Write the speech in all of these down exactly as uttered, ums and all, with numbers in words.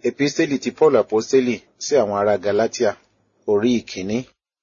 Episteli ti Paul Aposteli sí àwọn ará Galatia, orí ìkíní.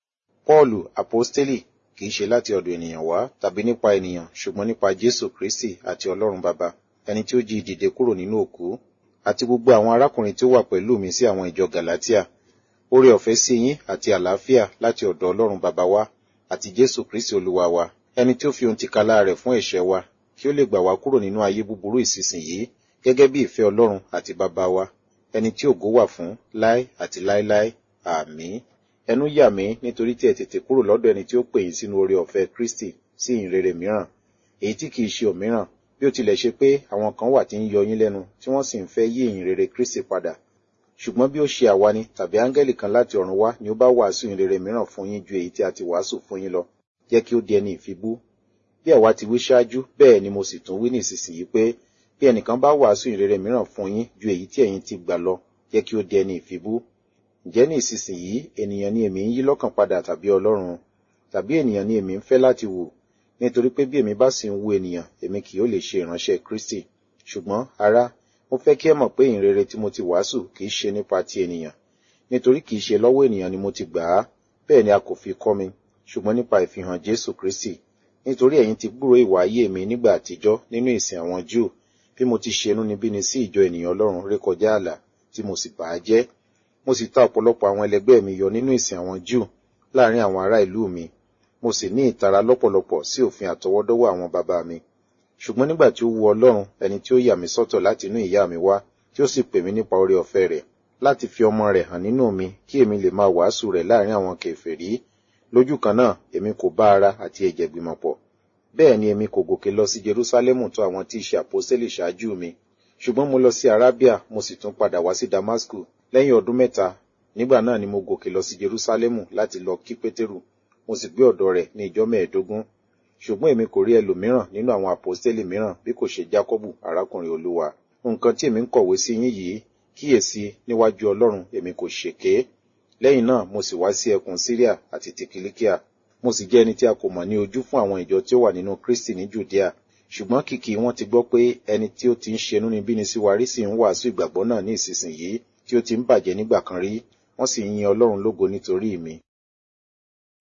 Paulu Aposteli kìí ṣe láti ọ̀dọ̀ ènìyàn wá tàbí nípa ènìyàn, ṣùgbọ́n nípa Jésù Kristi àti Ọlọ́run Baba, ẹni tí ó jí dìde kúrò nínú òkú, àti gbogbo àwọn arákùnrin tí ó wà pẹ̀lú mi sí àwọn ìjọ Galatia. Oore ọ̀fẹ́ sí yín àti àlàáfíà láti ọ̀dọ̀ Ọlọ́run Baba wa àti Jésù Kristi Olúwa wa, ẹni tí ó fi ohun tìkálára rẹ̀ fún ẹ̀ṣẹ̀ wa, kí ó lè gbà wá kúrò nínú ayé búburú ìsinsìnyí, gẹ́gẹ́ bí ìfẹ́ Ọlọ́run àti Baba wa, ẹni tí ògo wà fún láé àti láéláé. Àmín. Ẹnu yà mí nítorí tí ẹ tètè kúrò lọ́dọ̀ ẹni tí ó pè yín sínú oore ọ̀fẹ́ Kristi sí ìhìnrere mìíràn, èyí tí kìí ṣe òmíràn, bí ó tilẹ̀ ṣe pé àwọn kan wà tí ń yọ yín lẹ́nu tí wọ́n sì ń fẹ́ yí ìhìnrere Kristi padà. Ṣùgbọ́n bí ó ṣe àwa ni tàbí áńgẹ́lì kan láti ọ̀run wá ni ó bá wàásù ìhìnrere mìíràn fún yín ju èyí tí a ti wàásù fún yín lọ, jẹ́ kí ó di ẹni ìfibú. Bí àwa ti wí ṣáájú, bẹ́ẹ̀ ni mo sì tún wí nísinsìnyí pé bí ẹnìkan bá wàásù ìhìnrere mìíràn fún yín ju èyí tí ẹ̀yin ti gbà lọ, jẹ́ kí ó di ẹni ìfibú. Ǹjẹ́ ní ìsinsìnyí ènìyàn ni èmi ń yí lọ́kàn padà tàbí Ọlọ́run? Tàbí ènìyàn ni èmi ń fẹ́ láti wù? Nítorí pé bí èmi bá sì ń wù ènìyàn, èmi kì yóò lè ṣe ìránṣẹ́ Kristi. Ṣùgbọ́n, ará, mo fẹ́ kí ẹ mọ̀ pé ìhìnrere tí mo ti wàásù kìí ṣe nípa ti ènìyàn. Nítorí kìí ṣe lọ́wọ́ ènìyàn ni mo ti gbà á, bẹ́ẹ̀ ni a kò fi kọ́ mi, ṣùgbọ́n nípa ìfihàn Jésù Kristi. Nítorí ẹ̀yin ti gbúròó ìwà ayé mi nígbà àtijọ́ nínú ìsìn àwọn Júù, bí mo ti ṣe inúnibíni sí ìjọ ènìyàn Ọlọ́run rékọjá ààlà, tí mo sì bà á jẹ́. Mo sì ta ọ̀pọ̀lọpọ̀ àwọn ẹlẹgbẹ́ mi yọ nínú ìsìn àwọn Júù láàrin àwọn ará ìlú mi. Mo sì ní ìtara lọ́pọ̀lọpọ̀ sí òfin àtọwọ́dọ́wọ́ àwọn baba mi. Ṣùgbọ́n nígbà tí ó wu Ọlọ́run, ẹni tí ó yà mí sọ́tọ̀ láti inú ìyá mi wá, tí ó sì pè mí nípa oore ọ̀fẹ́ rẹ̀, láti fi ọmọ rẹ̀ hàn nínú mi, kí èmi lè máa wàásù rẹ̀ láàrin àwọn kèfèrí. Lójú kan náà, èmi kò bá ara àti ẹ̀jẹ̀ gbìmọ̀ pọ̀. Bẹ́ẹ̀ ni èmi kò gòkè lọ sí Jerúsálẹ́mù tó àwọn tí í ṣe àpọ́sítélì ṣáájú mi. Ṣùgbọ́n mo lọ sí Arábíà, mo sì tún padà wá sí Damasku. Lẹ́yìn ọdún mẹ́ta, nígbà náà ni mo gòkè lọ sí Jerúsálẹ́mù láti lọ kí Pétérù, mo sì gbé ọ̀dọ̀ rẹ̀ ní ìjọ mẹ́ẹ̀ẹ́dógún. Ṣùgbọ́n èmi kò rí ẹlòmíràn nínú àwọn àpọ́sítélì mìíràn bí kò ṣe Jákọ́bù, arákùnrin Olúwa. Nǹkan tí èmi ń kọ̀wé sí yín yìí, kíyèsí, níwájú Ọlọ́run èmi kò ṣèké. Lẹ́yìn náà mo sì wá sí ẹkùn Síríà àti ti Kìlíkíà. Mo sì jẹ́ ẹni tí a kò mọ̀ ní ojú fún àwọn ìjọ tí ó wà nínú Kristi ní Jùdíà. Ṣùgbọ́n kìkì wọ́n ti gbọ́ pé ẹni tí ó ti ń ṣe inúnibíni sí wa rí sì ń wàásù ìgbàgbọ́ náà ní ìsinsìnyí tí ó ti ń bàjẹ́ nígbà kan rí, wọ́n sì ń yin Ọlọ́run lógo nítorí mi.